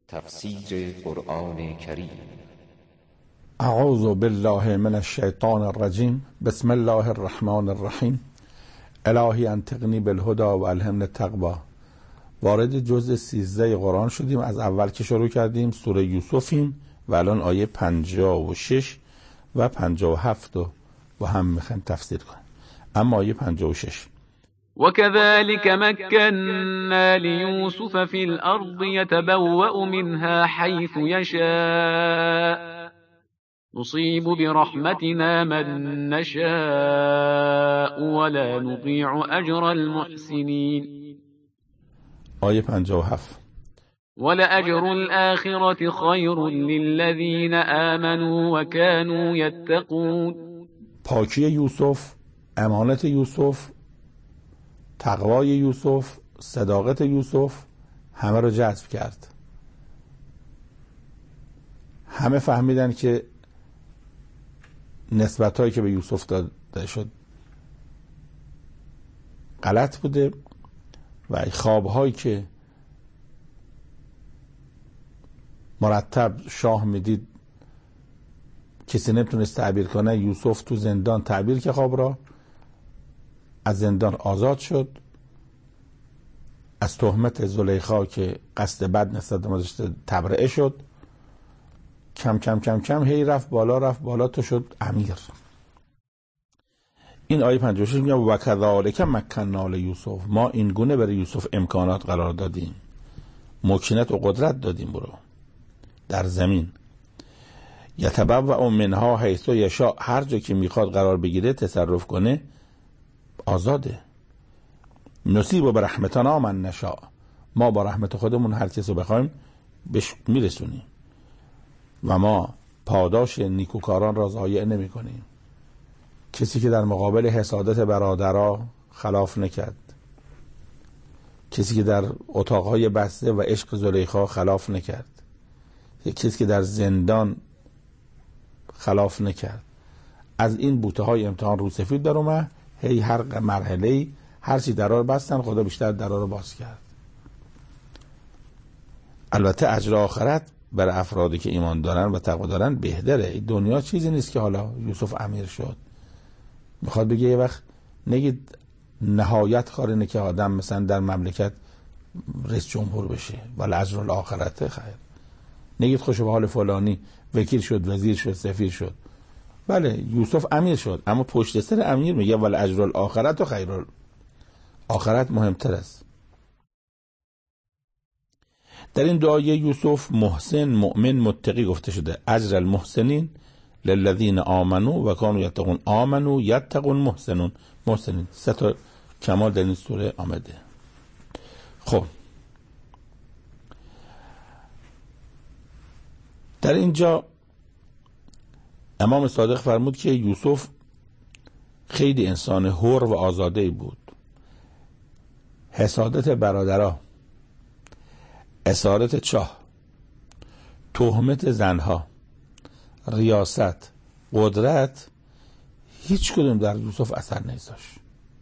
تفسیر قرآن کریم. اعوذ بالله من الشیطان الرجیم. بسم الله الرحمن الرحیم. الهی انطقنی بالهدی و الهمنی التقوی. وارد جزء 13 قرآن شدیم. از اول که شروع کردیم سوره یوسفیم و الان آیه 56 و 57 رو با هم میخوایم تفسیر کنیم. اما آیه 56: وكذلك مكنا ليوسف في الأرض يتبوأ منها حيث يشاء نصيب برحمتنا من نشاء ولا نضيع أجر المحسنين. آیه 57: ولأجر الآخرة خير للذين آمنوا وكانوا يتقون. پاکی یوسف، امانت یوسف، تقوای یوسف، صداقت یوسف همه رو جذب کرد. همه فهمیدن که نسبت‌هایی که به یوسف داده شد غلط بوده و خواب‌هایی که مرتب شاه میدید کسی نمیتونست تعبیر کنه، یوسف تو زندان تعبیر که خواب را، از زندان آزاد شد، از تهمت زلیخا که قصد بد نسبت به ما داشته تبرئه شد، کم کم کم کم هی رفت بالا تو شد امیر. این آیه 56 میگه و کذالک مکننا لیوسف، ما این گونه برای یوسف امکانات قرار دادیم، مکنت و قدرت دادیم برو در زمین. یتبوأ منها حیث یشاء، هر جا که میخواد قرار بگیره تصرف کنه آزاده. نصیب برحمتنا من نشاء، ما با رحمت خودمون هر کس رو بخوایم بهش میرسونیم و ما پاداش نیکوکاران را ضایع نمی کنیم. کسی که در مقابل حسادت برادرها خلاف نکرد، کسی که در اتاقهای بسته و عشق زلیخا خلاف نکرد، کسی که در زندان خلاف نکرد، از این بوته های امتحان رو سفید در اومد. هی هر مرحله‌ای هر چی درا رو بستن، خدا بیشتر درا رو باز کرد. البته اجر آخرت برای افرادی که ایمان دارن و تقوا دارن بهتره. این دنیا چیزی نیست که حالا یوسف امیر شد میخواد بگه یه وقت نگید نهایت کار اینه که آدم مثلا در مملکت رئیس جمهور بشه، ولی اجر الاخرت خیر. نگید خوش به حال فلانی وکیل شد، وزیر شد، سفیر شد. بله یوسف امیر شد، اما پشت سر امیر میگه ولی اجر الاخرت و خیر، آخرت مهمتر است. در این دعای یوسف محسن، مؤمن، متقی گفته شده. اجر المحسنین للذین آمنوا و کانوا یتقون. آمنوا یتقون محسنون. محسنین 3 تا کمال در این سوره آمده. خب در اینجا امام صادق فرمود که یوسف خیلی انسان حر و آزاده بود. حسادت برادرها، اسارت چاه، تهمت زنها، ریاست، قدرت، هیچ کدوم در یوسف اثر نگذاشت.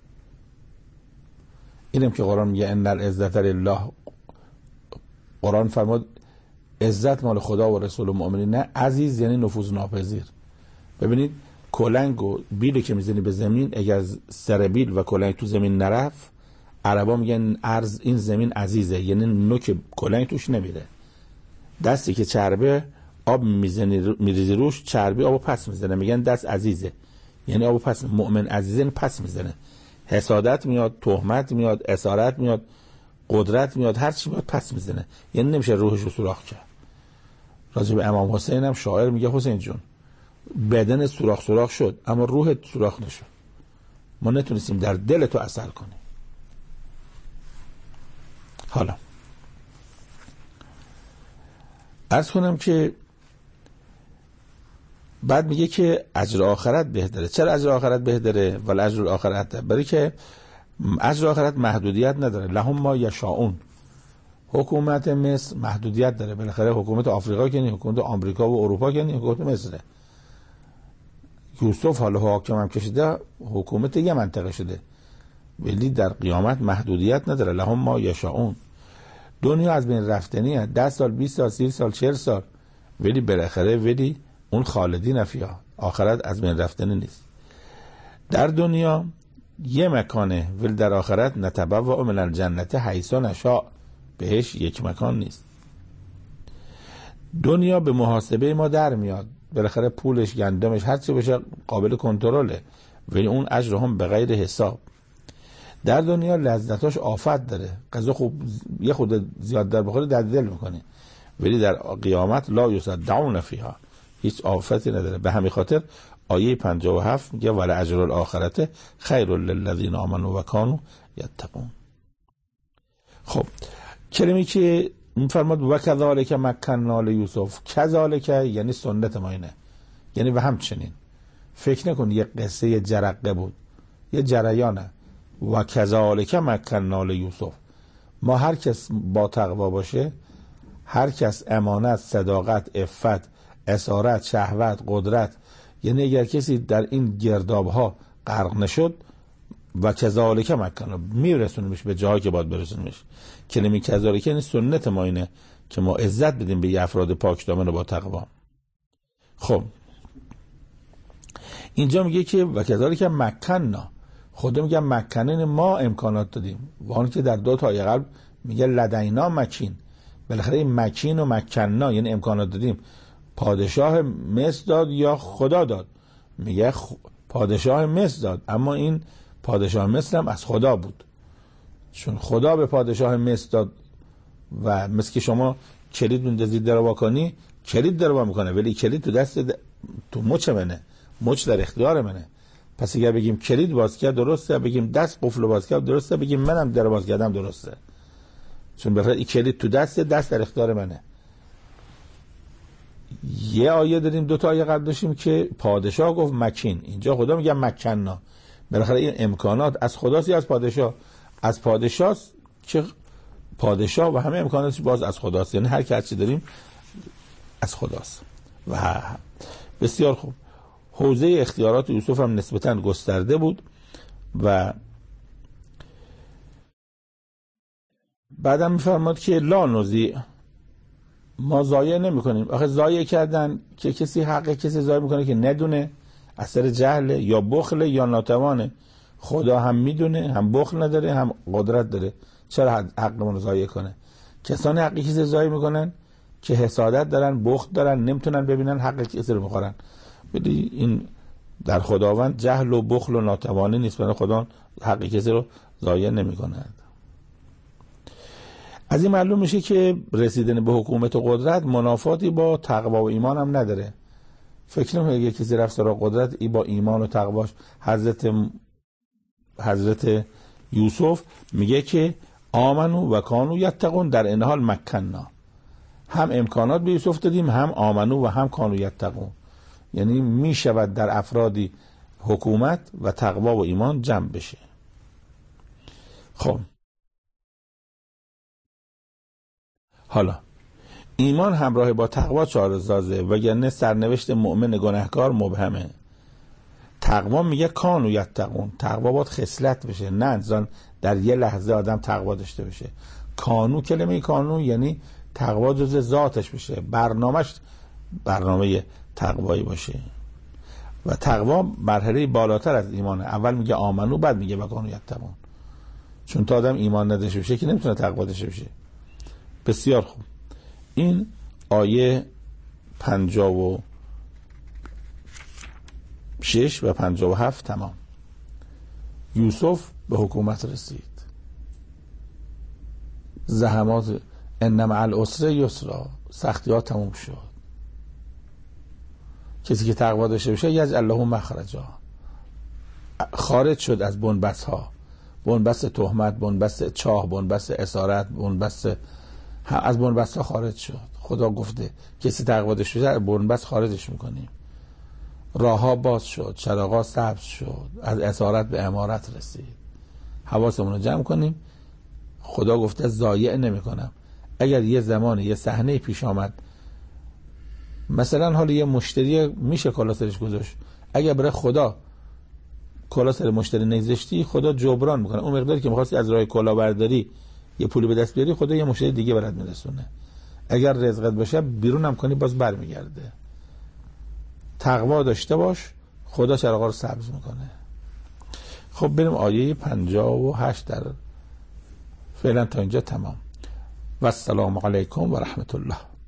اینم که قرآن میگه ان العزت لله. قرآن فرمود عزت مال خدا و رسول و مؤمنین. نه عزیز یعنی نفوذ ناپذیر. ببینید کلنگ و بیلی که میزنی به زمین، اگر سر بیل و کلنگ تو زمین نرفت، عربا میگن ارز این زمین عزیزه، یعنی نوک کلنگ توش نمیره. دستی که چربه آب میزنی میریزی روش، چربی آبو پس میزنه، میگن دست عزیزه، یعنی آبو پس. مؤمن عزیزه پس میزنه. حسادت میاد، تهمت میاد، اسارت میاد، قدرت میاد، هر چی میاد پس میزنه، یعنی نمیشه روحش رو سوراخ کرد. راجع به امام حسین هم شاعر میگه حسین جون بدن سوراخ شد اما روحت سوراخ نشد. ما نتونستیم در دل تو اثر کنیم. حالا عرض کنم که بعد میگه که اجر آخرت بهتره. چرا اجر آخرت بهتره؟ ولی اجر آخرت برای که اجر آخرت محدودیت نداره. لهم ما یشاؤون. حکومت مصر محدودیت داره، بالاخره حکومت آفریقا که نه، حکومت آمریکا و اروپا که نه، حکومت مصره. یوسف حالا حاکم هم کشیده، حکومت یه منطقه شده، ولی در قیامت محدودیت نداره. لهم ما یشاؤون. دنیا از بین رفتنیه، 10 سال 20 سال 30 سال 40 سال، ولی بالاخره ولی اون خالدین فیها، آخرت از بین رفتنی نیست. در دنیا یه مکانه، ولی در آخرت نتبوأ من الجنة حیث نشاء، بهش یک مکان نیست. دنیا به محاسبه ما در میاد، بالاخره پولش گندمش هر چی بشه قابل کنترله، ولی اون اجر هم به غیر حساب. در دنیا لذتاش آفت داره، غذا خوب یه خود زیاد در بخوری درد دل میکنه، ولی در قیامت لا یصدعون فیها، هیچ آفتی نداره. به همین خاطر آیه 57 میگه ولا اجر الاخرته خیر للذین آمنوا و کانوا یتقون. خب کلمه‌ای که میفرماد و کذالک مکننا لیوسف، کذالک یعنی سنت ما اینه، یعنی و همچنین. فکر نکن یه قصه جرقه بود، یه جریانه. و کذالک مکننا لیوسف، ما هر کس با تقوا باشه، هر کس امانت، صداقت، عفت، اسارت، شهوت، قدرت، یعنی اگر کسی در این گرداب‌ها غرق نشد، و کذالک مکننا میرسونیمش به جایی که باید برسونیمش. کلمه کذالک یعنی سنت ما اینه که ما عزت بدیم به افراد پاک دامن و با تقوا. خب اینجا میگه که و کذالک مکننا، خدا میگه مکنن ما امکانات دادیم، و آن که در 2 تا آیه قبل میگه لدینا مکین. بالاخره این مکین و مکننا یعنی امکانات دادیم. پادشاه مصر داد یا خدا داد؟ میگه پادشاه مصر داد، اما این پادشاه مصر هم از خدا بود، چون خدا به پادشاه مصر داد. و مثل که شما کلید میندازید در وا کنی، کلید در وا میکنه، ولی کلید تو دست تو مچ منه، مچ در اختیار منه. پس اگر بگیم کلید باز کرد درسته، بگیم دست قفل باز کرد درسته، بگیم منم در باز کردم درسته، چون بالاخره این کلید تو دست در اختیار منه. یه آیه داریم 2 تا آیه قبل داشتیم که پادشاه گفت مکین، اینجا خدا میگه مکننا. بالاخره این امکانات از خداست یا از پادشاه؟ از پادشاست، که پادشاه و همه امکاناتش باز از خداست، یعنی هر کی چی داریم از خداست. و بسیار خوب، حوزه اختیارات یوسف هم نسبتاً گسترده بود. و بعدم میفرماد که لا نضیع، ما ضایع نمی کنیم. آخه ضایع کردن که کسی حق کسی ضایع میکنه که ندونه، اثر جهل یا بخل یا ناتوانه. خدا هم میدونه، هم بخل نداره، هم قدرت داره، چرا حقمون رو ضایع کنه؟ کسانی حق کسی ضایع میکنن که حسادت دارن، بخل دارن، نمیتونن ببینن حق کسی رو میخورن. ولی این در خداوند جهل و بخل و ناتوانی نیست، برای خدا حق کسی رو ضایع نمیکنه. از این معلوم میشه که رسیدن به حکومت و قدرت منافاتی با تقوا و ایمان هم نداره. فکر نمی‌کنم اگه کسی رفت سراغ قدرت ای با ایمان و تقواش. حضرت یوسف میگه که آمنو و کانو یتقون، در این حال مکننا، هم امکانات به یوسف دادیم، هم آمنو و هم کانو یتقون، یعنی میشود در افرادی حکومت و تقوا و ایمان جمع بشه. خب حالا ایمان همراه با تقوا چاره‌سازه، وگرنه سرنوشت مؤمن گناهکار مبهمه. تقوا میگه کانو یتقون، تقوا باید خصلت بشه، نه انسان در یه لحظه آدم تقوا داشته بشه. کانو، کلمه کانو یعنی تقوا جز ذاتش بشه، برنامه‌اش برنامه تقوایی باشه. و تقوا مرحله بالاتر از ایمانه. اول میگه آمنو، بعد میگه و کانو یتقون، چون تا آدم ایمان نداشته باشه که نمیتونه تقوا داشته باشه. بسیار خوب، این آیه 56 و 57 تمام. یوسف به حکومت رسید، زحمات ان مع العسر یسرا، سختی‌ها تموم شد. کسی که تقوا داشته باشه یجعل له مخرجا، خارج شد از بنبست‌ها، بنبست تهمت، بنبست چاه، بنبست اسارت، بنبست، از بنبست‌ها خارج شد. خدا گفته کسی تقوا داشته باشه بنبست خارجش میکنیم. راه‌ها باز شد، چراغ‌ها سبز شد، از اسارت به امارت رسید. حواسمون رو جمع کنیم. خدا گفته ضایع نمی‌کنم. اگر یه زمانی یه صحنه پیش آمد، مثلا حالا یه مشتری میشه کلا سرش گذاشت، اگر برای خدا کلا سر مشتری نگذاشتی، خدا جبران میکنه. اون مقداری که می‌خواستی از راه کلا برداری یه پولی به دست بیاری خدا یه مشتری دیگه برات میرسونه. اگر رزقت باشه بیرون هم کنی باز برمیگرده. تقوا داشته باش، خدا چراغا رو سبز میکنه. خب بریم آیه 58 در فعلا تا اینجا تمام. و السلام علیکم و رحمت الله.